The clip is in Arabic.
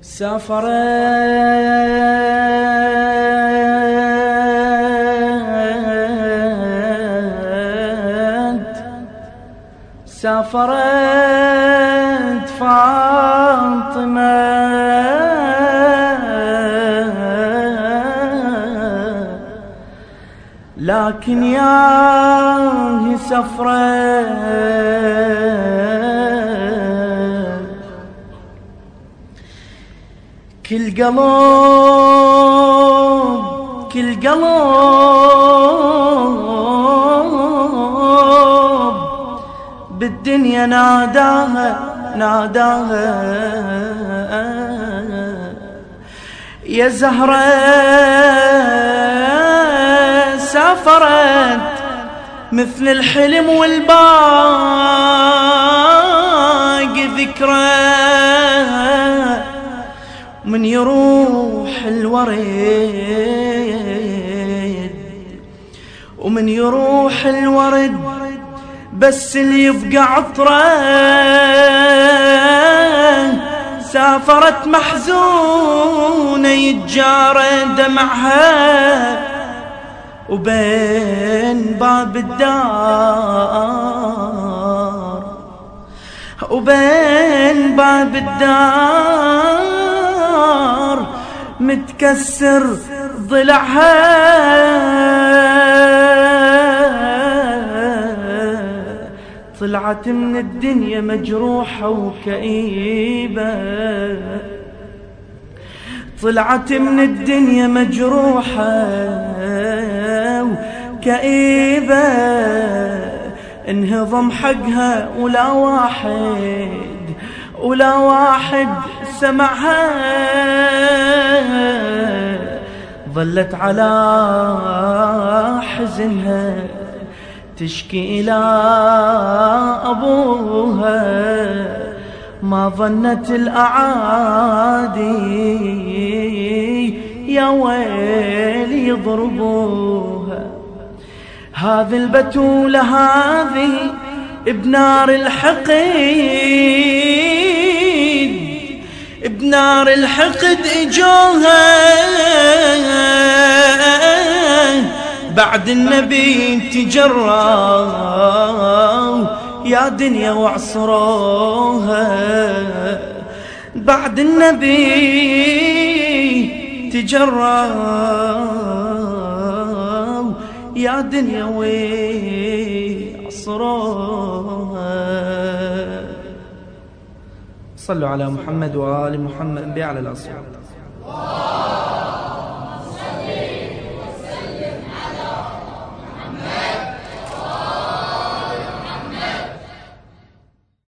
سافرت فاطمة لكن ياهي سفرت كل قلب بالدنيا ناداها يا زهرة سافرت مثل الحلم والباقي ذكرى من يروح الورد ومن يروح الورد بس اللي يبقى عطره سافرت محزونة يتجارى دمعها وبين باب الدار متكسر ضلعها طلعت من الدنيا مجروحة وكئيبة طلعت من الدنيا مجروحة وكئيبة انهضم حقها ولا واحد سمعها ظلت على حزنها تشكي إلى أبوها ما ظنت الأعادي يا ويلي يضربوها هذه البتولة هذه بنار الحقد إجوها بعد النبي تجروا يا دنيا وعصروها بعد النبي تجروا يا دنيا وعصروها. صلوا على محمد وآل محمد بأعلى الأصوات.